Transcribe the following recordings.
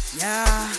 Yeah.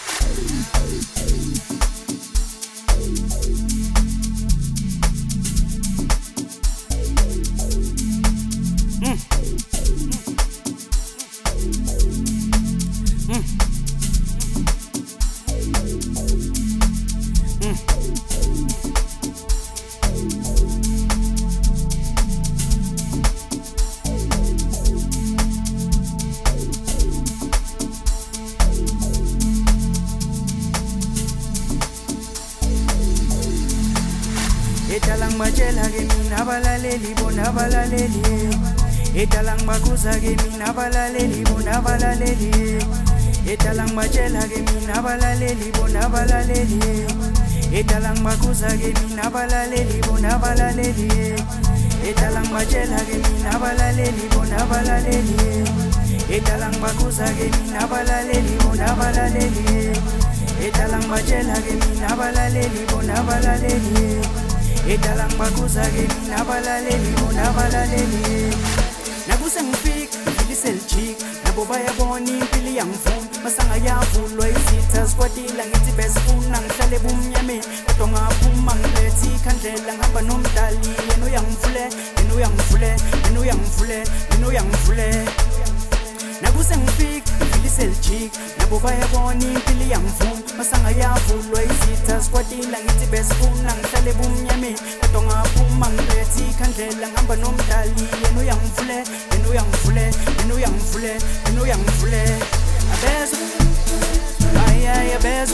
Etalang batshela ke mina abalaleli bona abalaleli Etalang bakuza ke mina abalaleli bona abalaleli Etalang batshela ke mina abalaleli bona abalaleli Etalang bakuza ke mina abalaleli bona abalaleli Etalang batshela ke mina abalaleli bona abalaleli Etalang bakuza ke mina abalaleli bona abalaleli Etalang batshela ke mina abalaleli bona abalaleli Etalang bakuza ke mina abalaleli bona abalaleli Nakuse ngifika ngifilise lijik nabo bayabona impilo yangivuma masanga yavulwa izitha sikwatila ngithi besifuna ngihlale bumnyameni kodwa ngaphuma ngiphethe ikhandlela ngihamba nomdali yena uyangivule yena uyangivule yena uyangivule yena uyangivule Nakuse ngifika ngifilise lijik nabo bayabona impilo yangivuma masanga yavulwa izitha sikwatila ngithi besifuna ngihlale bumnyameni kodwa ngaphuma ngiphethe ikhandlela ngihamba nomdali yena uyangivule yena uyangivule yena uyangivule yena uyangivule Abeza ay abeza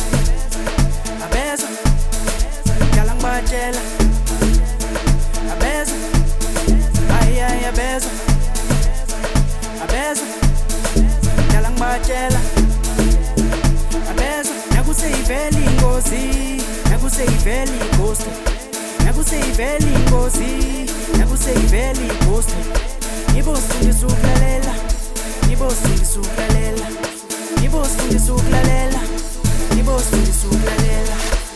Abeza Yalang batshela Abeza ay abeza Abeza Yalang batshela Abeza nakuse iveli ingozi nakuse iveli ghost nakuse iveli ingozi nakuse iveli ghost Ngibosifundisa ukulalela Ngibosifundisa ukulalela Ngibosifundisa ukulalela Ngibosifundisa ukulalela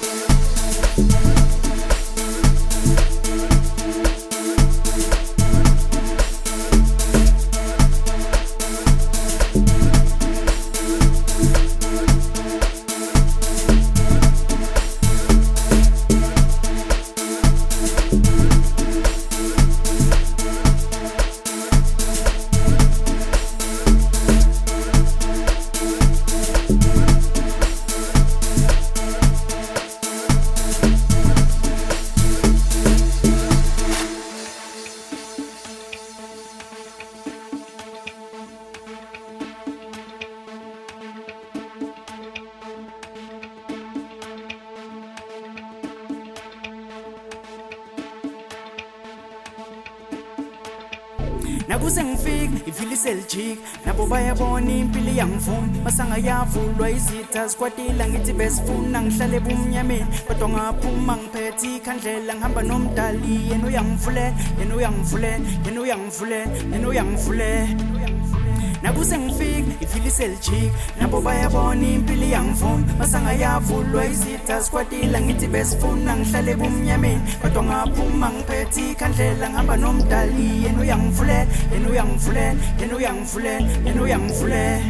Nakuse ngifika ifilise lijik nabo bayabona impilo yangivuma masanga yavulwa izitha sikwatila ngithi besifuna ngihlale bumnyameni kodwa ngaphuma ngiphethe ikhandlela ngihamba nomdali yena uyangivule yena uyangivule yena uyangivule yena uyangivule Nakuse ngifika ifilise lijik nabo bayabona impilo yangivuma masanga yavulwa izitha sikwatila ngithi besifuna ngihlale bumnyameni kodwa ngaphuma ngiphethe ikhandlela ngihamba nomdali yena uyangivule yena uyangivule yena uyangivule yena uyangivule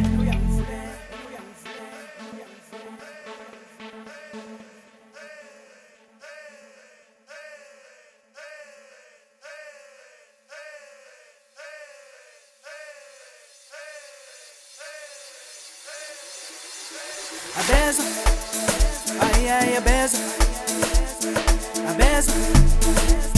Abeza ay abeza Abeza